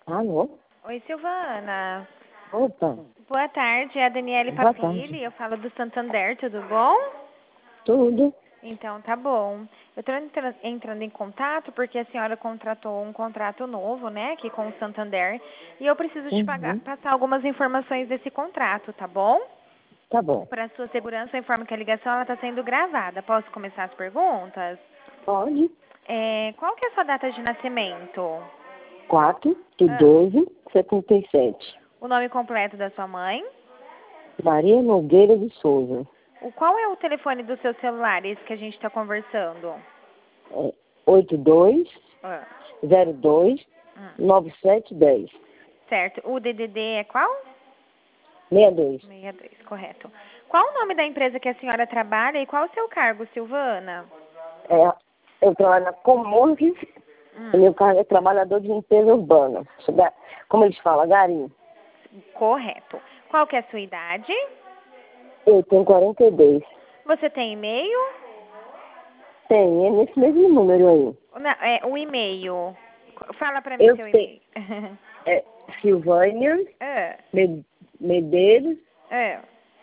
Alô? Oi, Silvana. Opa, Boa tarde, é a Daniele boa Papilli, tarde. eu falo do Santander, tudo bom? Tudo? Então, tá bom. Eu estou entrando em contato porque a senhora contratou um contrato novo, né, aqui com o Santander, e eu preciso te Uhum. passar algumas informações desse contrato, tá bom? Tá bom. Para sua segurança, eu informo que a ligação está sendo gravada. Posso começar as perguntas? Pode? Qual que é a sua data de nascimento? 4 de Ah, 12, 77. o nome completo da sua mãe? Maria Nogueira de Souza. Qual é o telefone do seu celular, esse que a gente está conversando? É 82 Ah, 02 hum. 9710. Certo. O DDD é qual? 62. 62, correto. Qual o nome da empresa que a senhora trabalha e qual o seu cargo, Silvana? É, eu trabalho na Comunes. Meu cargo é trabalhador de limpeza urbana. Como eles falam, garim. Correto. Qual que é a sua idade? Eu tenho 42. Você tem e-mail? Tem, é nesse mesmo número aí. O e-mail. Fala pra mim Eu seu tenho. e-mail. É Silvânia Ah, Medeiros, ah,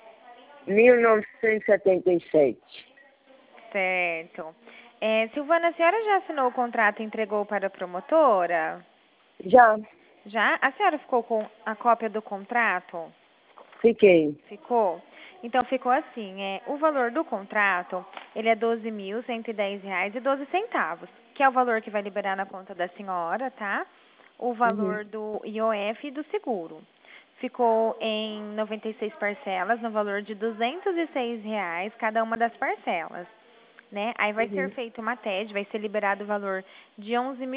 1977. certo. Silvana, a senhora já assinou o contrato e entregou para a promotora? Já Já? A senhora ficou com a cópia do contrato? fiquei. Ficou? Então ficou assim, o valor do contrato, ele é R$ 12.110,12, que é o valor que vai liberar na conta da senhora, tá? O Uhum. valor do IOF e do seguro. Ficou em 96 parcelas, no valor de R$ 206 cada uma das parcelas, né? Aí vai ser Uhum. feita uma TED, vai ser liberado o valor de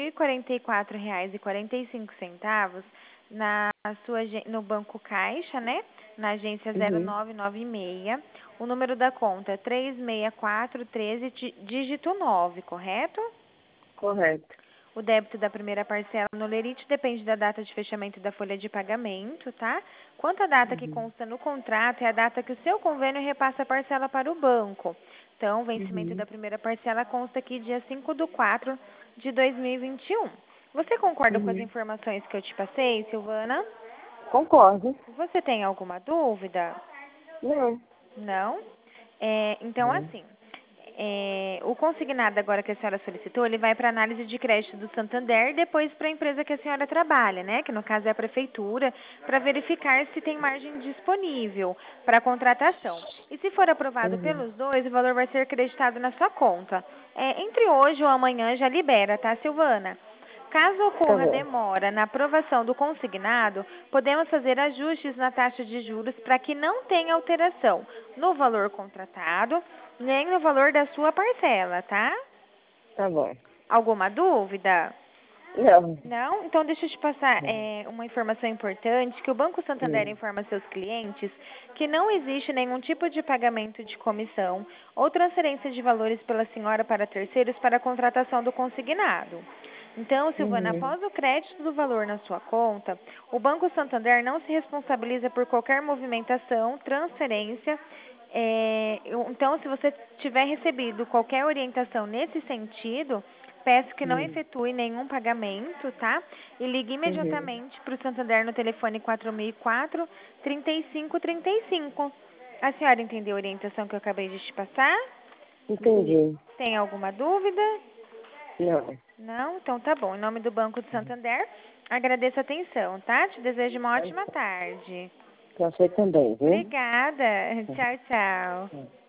R$ 11.044,45 no Banco Caixa, né? Na agência Uhum. 0996. O número da conta é 36413, dígito 9, correto? Correto. O débito da primeira parcela no Lerite depende da data de fechamento da folha de pagamento, tá? Quanto à data que Uhum. consta no contrato, é a data que o seu convênio repassa a parcela para o banco. Então, o vencimento Uhum. da primeira parcela consta aqui dia 5/4/2021. Você concorda com as Uhum. informações que eu te passei, Silvana? Concordo. Você tem alguma dúvida? Não. Não? Então, Não. assim, o consignado agora que a senhora solicitou, ele vai para análise de crédito do Santander e depois para a empresa que a senhora trabalha, né? Que no caso é a prefeitura, para verificar se tem margem disponível para contratação. E se for aprovado Uhum. pelos dois, o valor vai ser acreditado na sua conta. Entre hoje ou amanhã já libera, tá, Silvana? Caso Tá ocorra bom. demora na aprovação do consignado, podemos fazer ajustes na taxa de juros para que não tenha alteração no valor contratado, nem no valor da sua parcela, tá? Tá bom. Alguma dúvida? Não. Não? Então deixa eu te passar uma informação importante, que o Banco Santander Hum. informa seus clientes que não existe nenhum tipo de pagamento de comissão ou transferência de valores pela senhora para terceiros para a contratação do consignado. Então, Silvana, Uhum. após o crédito do valor na sua conta, o Banco Santander não se responsabiliza por qualquer movimentação, transferência. Então, se você tiver recebido qualquer orientação nesse sentido, peço que não Uhum. efetue nenhum pagamento, tá? E ligue Uhum. imediatamente para o Santander no telefone 4004 3535. A senhora entendeu a orientação que eu acabei de te passar? Entendi. Tem alguma dúvida? Não. Não? Então tá bom. Em nome do Banco de Santander, agradeço a atenção, tá? Te desejo uma ótima tarde. Pra você também, viu? Obrigada. Tchau, tchau.